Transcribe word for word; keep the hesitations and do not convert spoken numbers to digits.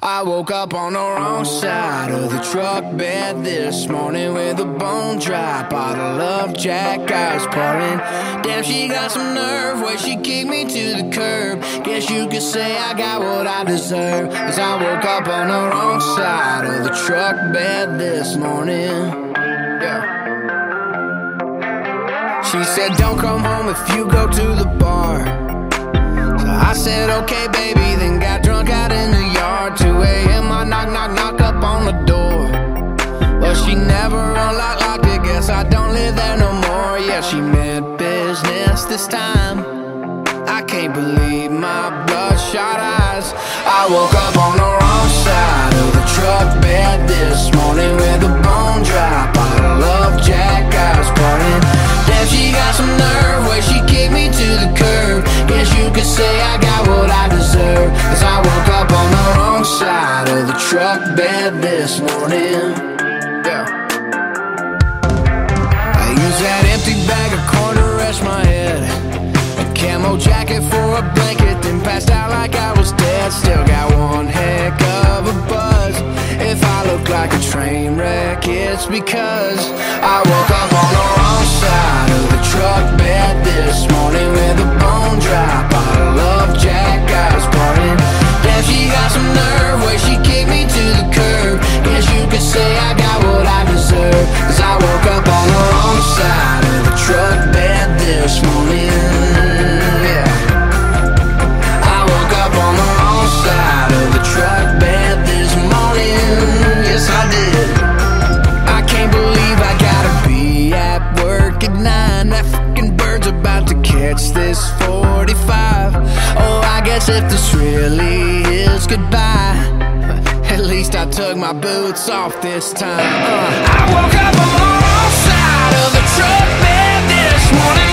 I woke up on the wrong side of the truck bed this morning with a bone dry bottle of Jack I was pouring. Damn, she got some nerve where she kicked me to the curb. Guess you could say I got what I deserve, 'cause I woke up on the wrong side of the truck bed this morning. Yeah. She said don't come home if you go to the bar. So I said okay baby, then got drunk out in the yard. Two a.m. I knock, knock, knock up on the door, but she never unlocked, locked it. Guess I don't live there no more. Yeah, she meant business this time. I can't believe my bloodshot eyes. I woke up on the wrong side of the truck bed this morning with a bone dry bottle of Jack I was pouring. Damn, she got some nerve where she kicked me to the curb. Guess you could say I got what I deserve, 'cause I woke up on the wrong side of the truck bed this morning. Yeah. I used that empty bag of corn to rest my head, a camo jacket for a blanket, then passed out like I was dead. Still got one heck of a buzz. If I look like a train wreck, it's because I woke up on the wrong side of the truck bed this morning with a bone dry bottle of Jack I was pouring. Damn, she got some nerve where she kicked me to the curb. Guess you could say I got what I deserve, 'cause I woke up on the wrong side of the truck bed this morning. Yeah. I woke up on the wrong side of the truck bed this morning. Yes, I did. I can't believe I gotta be at work at nine. That fucking bird's about to catch this forty-five. Oh, I guess if this really is goodbye, at least I took my boots off this time. uh. I woke up on the wrong side of the truck bed this morning.